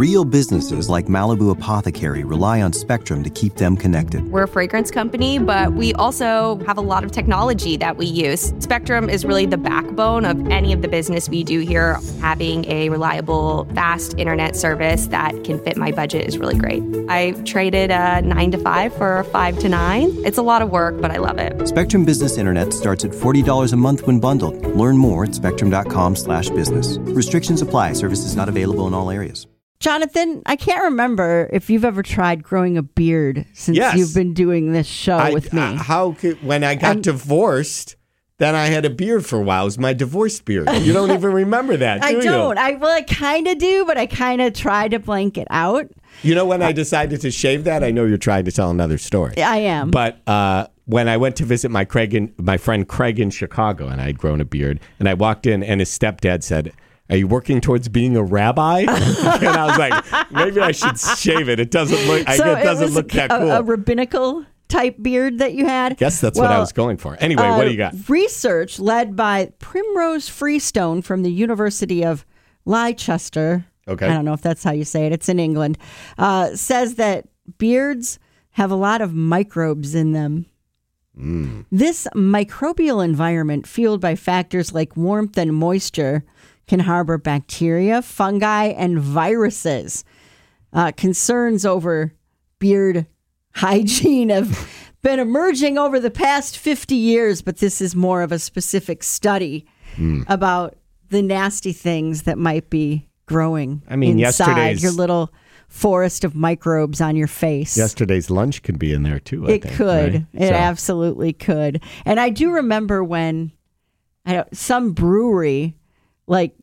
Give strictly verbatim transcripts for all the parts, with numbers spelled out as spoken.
Real businesses like Malibu Apothecary rely on Spectrum to keep them connected. We're a fragrance company, but we also have a lot of technology that we use. Spectrum is really the backbone of any of the business we do here. Having a reliable, fast internet service that can fit my budget is really great. I traded a nine to five for a five to nine. It's a lot of work, but I love it. Spectrum Business Internet starts at forty dollars a month when bundled. Learn more at spectrum.com slash business. Restrictions apply. Services not available in all areas. Jonathan, I can't remember if you've ever tried growing a beard since Yes. you've been doing this show I, with me. Uh, how could, when I got I'm, divorced, then I had a beard for a while. It was my divorced beard. You don't even remember that, do I you? don't. I well, I kind of do, but I kind of try to blank it out. You know, when I decided to shave that, I know you're trying to tell another story. I am. But uh, when I went to visit my Craig in, my friend Craig in Chicago, and I had grown a beard, and I walked in, and his stepdad said, "Are you working towards being a rabbi?" And I was like, maybe I should shave it. It doesn't look. I so guess it doesn't it was look a, that cool. A, a rabbinical type beard that you had. Guess that's well, what I was going for. Anyway, uh, what do you got? Research led by Primrose Freestone from the University of Leicester. Okay. I don't know if that's how you say it. It's in England. Uh, says that beards have a lot of microbes in them. Mm. This microbial environment, fueled by factors like warmth and moisture, can harbor bacteria, fungi, and viruses. Uh, concerns over beard hygiene have been emerging over the past fifty years, but this is more of a specific study mm. about the nasty things that might be growing I mean, inside yesterday's, your little forest of microbes on your face. Yesterday's lunch could be in there, too, I It think, could. right? It So. absolutely could. And I do remember when I don't, some brewery, like,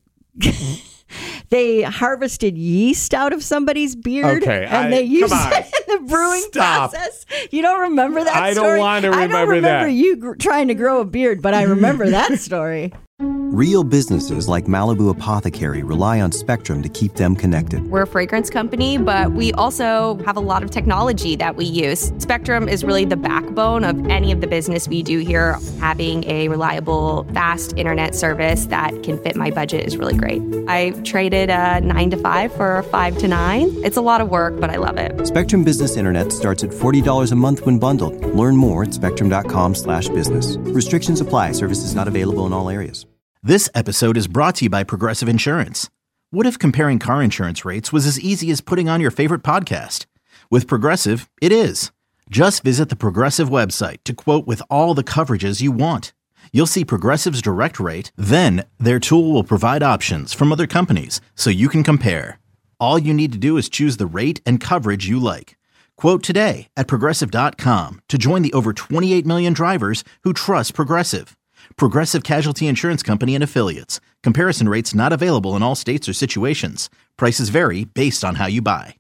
they harvested yeast out of somebody's beard. Okay, and I- they used come on. it in the brewing Stop. process. You don't remember that I don't story? want to I remember don't remember that. you gr- trying to grow a beard, but I remember that story. Real businesses like Malibu Apothecary rely on Spectrum to keep them connected. We're a fragrance company, but we also have a lot of technology that we use. Spectrum is really the backbone of any of the business we do here. Having a reliable, fast internet service that can fit my budget is really great. I traded a nine to five for a five to nine. It's a lot of work, but I love it. Spectrum Business Internet starts at forty dollars a month when bundled. Learn more at spectrum.com slash business. Restrictions apply. Services not available in all areas. This episode is brought to you by Progressive Insurance. What if comparing car insurance rates was as easy as putting on your favorite podcast? With Progressive, it is. Just visit the Progressive website to quote with all the coverages you want. You'll see Progressive's direct rate, then their tool will provide options from other companies so you can compare. All you need to do is choose the rate and coverage you like. Quote today at progressive dot com to join the over twenty-eight million drivers who trust Progressive. Progressive Casualty Insurance Company and Affiliates. Comparison rates not available in all states or situations. Prices vary based on how you buy.